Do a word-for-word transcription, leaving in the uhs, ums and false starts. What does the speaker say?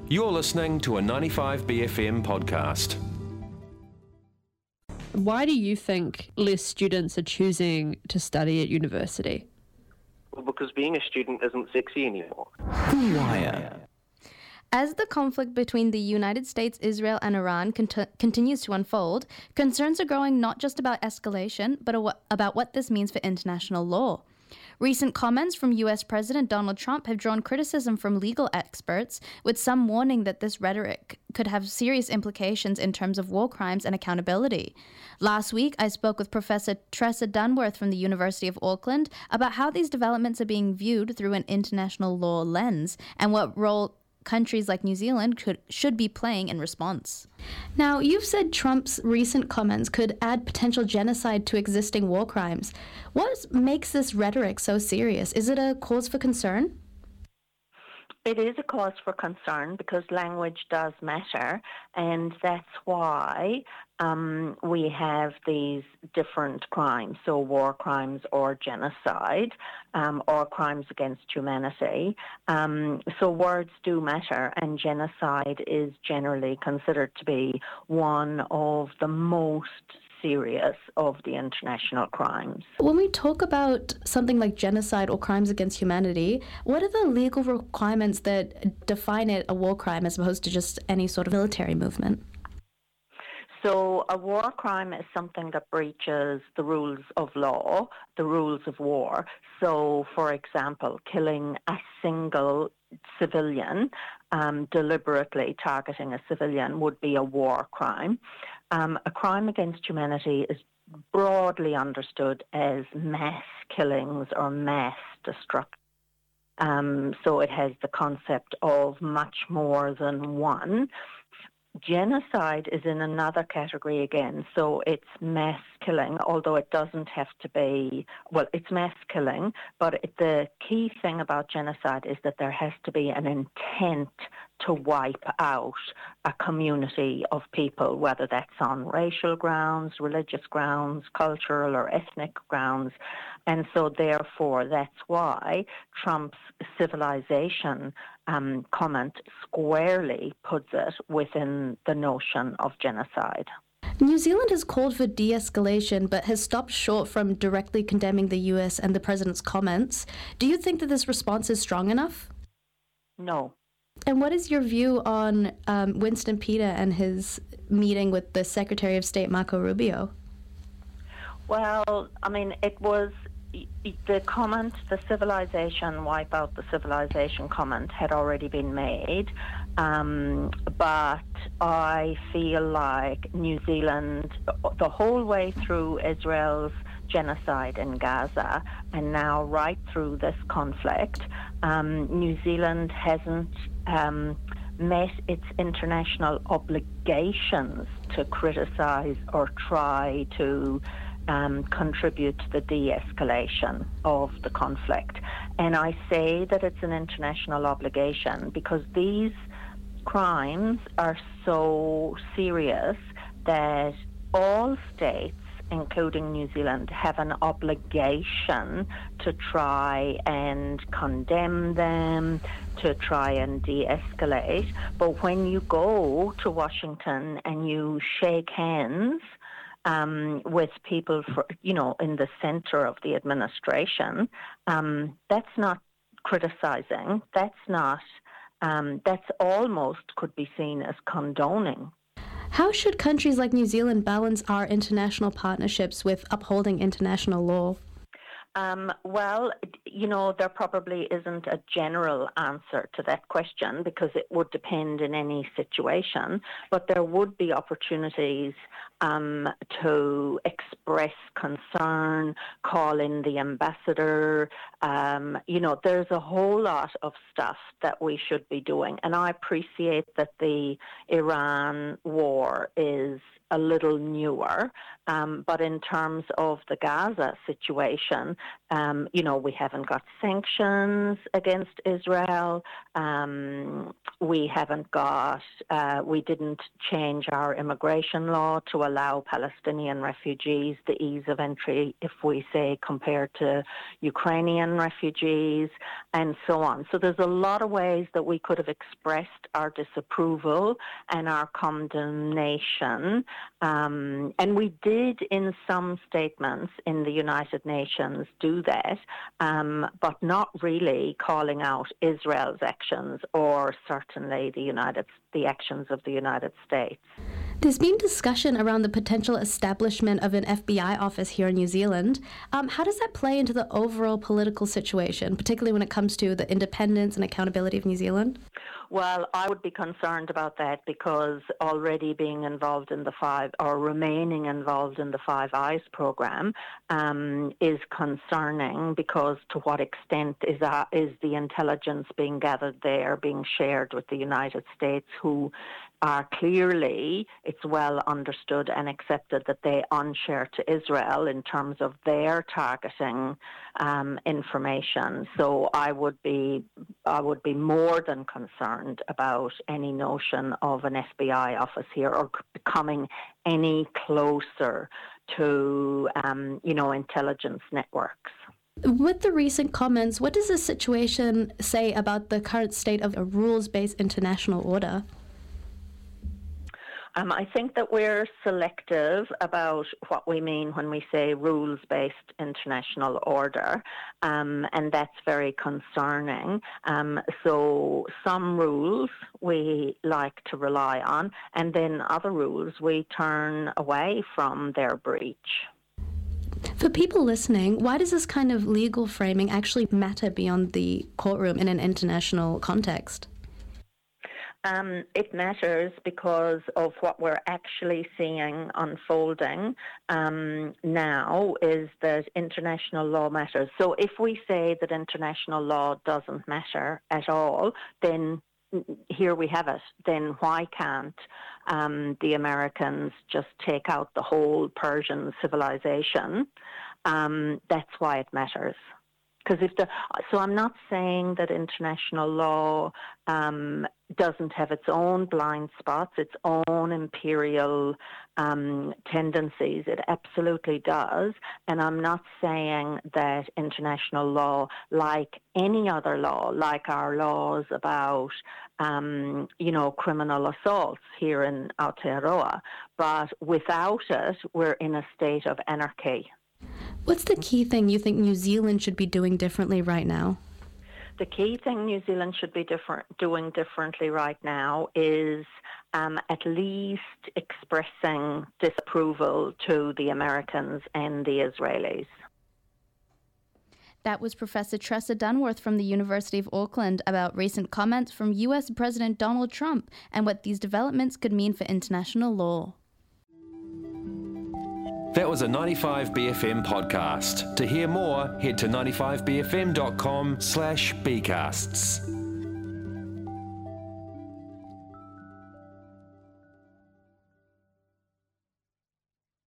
You're listening to a ninety-five B F M podcast. Why do you think less students are choosing to study at university? Well, because being a student isn't sexy anymore. Wire. As the conflict between the United States, Israel and Iran cont- continues to unfold, concerns are growing not just about escalation, but aw- about what this means for international law. Recent comments from U S President Donald Trump have drawn criticism from legal experts, with some warning that this rhetoric could have serious implications in terms of war crimes and accountability. Last week, I spoke with Professor Tressa Dunworth from the University of Auckland about how these developments are being viewed through an international law lens and what role countries like New Zealand could, should be playing in response. Now, you've said Trump's recent comments could add potential genocide to existing war crimes. What makes this rhetoric so serious? Is it a cause for concern? It is a cause for concern because language does matter, and that's why um, we have these different crimes, so war crimes or genocide um, or crimes against humanity. Um, so words do matter, and genocide is generally considered to be one of the most serious of the international crimes. When we talk about something like genocide or crimes against humanity, what are the legal requirements that define it a war crime as opposed to just any sort of military movement? So a war crime is something that breaches the rules of law, the rules of war. So, for example, killing a single civilian, um, deliberately targeting a civilian would be a war crime. Um, a crime against humanity is broadly understood as mass killings or mass destruction. Um, so it has the concept of much more than one. Genocide is in another category again, so it's mass killing, although it doesn't have to be, well, it's mass killing, but it, the key thing about genocide is that there has to be an intent to wipe out a community of people, whether that's on racial grounds, religious grounds, cultural or ethnic grounds. And so therefore, that's why Trump's civilization um, comment squarely puts it within the notion of genocide. New Zealand has called for de-escalation but has stopped short from directly condemning the U S and the president's comments. Do you think that this response is strong enough? No. And what is your view on um, Winston Peters and his meeting with the Secretary of State, Marco Rubio? Well, I mean, it was the comment, the civilization, wipe out the civilization comment had already been made, um, but I feel like New Zealand, the whole way through Israel's genocide in Gaza and now right through this conflict, um, New Zealand hasn't um, met its international obligations to criticise or try to Um, contribute to the de-escalation of the conflict. And I say that it's an international obligation because these crimes are so serious that all states, including New Zealand, have an obligation to try and condemn them, to try and de-escalate. But when you go to Washington and you shake hands Um, with people, for, you know, in the center of the administration, um, that's not criticizing. That's not, um, that's almost could be seen as condoning. How should countries like New Zealand balance our international partnerships with upholding international law? Um, well, you know, there probably isn't a general answer to that question because it would depend in any situation, but there would be opportunities um, to express concern, call in the ambassador. Um, you know, there's a whole lot of stuff that we should be doing. And I appreciate that the Iran war is a little newer, um, but in terms of the Gaza situation, um, you know, we haven't got sanctions against Israel. Um, we haven't got, uh, we didn't change our immigration law to allow Palestinian refugees the ease of entry, if we say, compared to Ukrainian refugees, and so on. So there's a lot of ways that we could have expressed our disapproval and our condemnation. Um, and we did, in some statements in the United Nations, do that, um, but not really calling out Israel's actions or certainly the United the actions of the United States. There's been discussion around the potential establishment of an F B I office here in New Zealand. Um, how does that play into the overall political situation, particularly when it comes to the independence and accountability of New Zealand? Well, I would be concerned about that because already being involved in the Five, or remaining involved in the Five Eyes program, um, is concerning because to what extent is, that, is the intelligence being gathered there being shared with the United States, who are clearly, it's well understood and accepted that they unshare to Israel in terms of their targeting um, information. So I would be, I would be more than concerned about any notion of an F B I office here or becoming any closer to, um, you know, intelligence networks. With the recent comments, what does this situation say about the current state of a rules-based international order? Um, I think that we're selective about what we mean when we say rules-based international order, um, and that's very concerning. Um, so some rules we like to rely on, and then other rules we turn away from their breach. For people listening, why does this kind of legal framing actually matter beyond the courtroom in an international context? Um, it matters because of what we're actually seeing unfolding um, now is that international law matters. So if we say that international law doesn't matter at all, then here we have it. Then why can't um, the Americans just take out the whole Persian civilization? Um, that's why it matters. Because if the so I'm not saying that international law um, doesn't have its own blind spots, its own imperial um, tendencies. It absolutely does. And I'm not saying that international law, like any other law, like our laws about, um, you know, criminal assaults here in Aotearoa, but without it, we're in a state of anarchy. What's the key thing you think New Zealand should be doing differently right now? The key thing New Zealand should be different, doing differently right now is um, at least expressing disapproval to the Americans and the Israelis. That was Professor Tressa Dunworth from the University of Auckland about recent comments from U S President Donald Trump and what these developments could mean for international law. That was a ninety-five B F M podcast. To hear more, head to ninety-five b f m dot com slash bcasts.